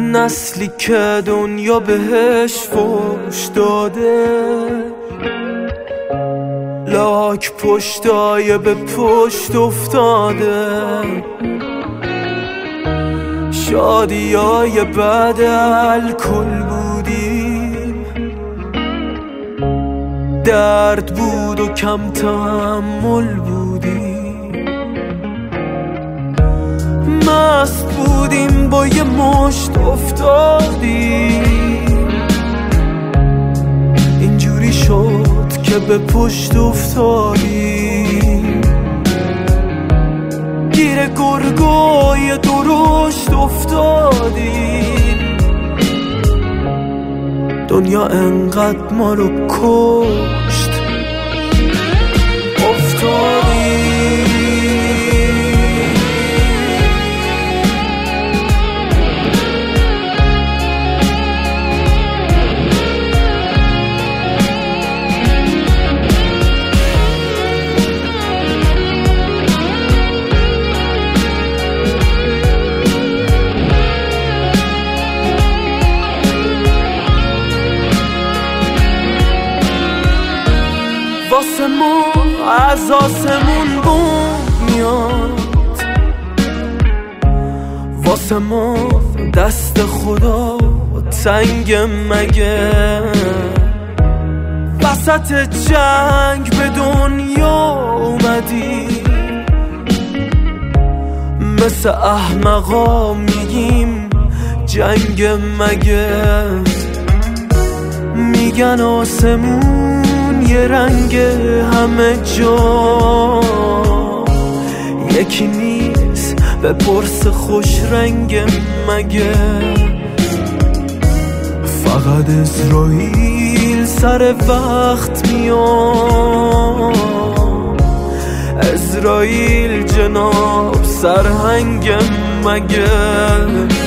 نسلی که دنیا بهش فوش داده، لاک پشتای به پشت افتاده، شادیای بعد الکل بودیم، درد بود و کم تحمل بودیم، مست بودیم با یه مشت افتادیم، اینجوری شد که به پشت افتادیم، گیر گرگای درشت افتادیم، دنیا انقدر ما رو کشت افتادیم. واسه ما از آسمون بوم میاد، واسه ما دست خدا تنگ مگه، وسط جنگ به دنیا اومدی، مثل احمقا میگیم جنگ مگه، میگن آسمون یه رنگ همه جا یکی نیست، به پرس خوش رنگ مگه، فقط اسرائیل سر وقت میاد، اسرائیل جناب سرهنگ مگه.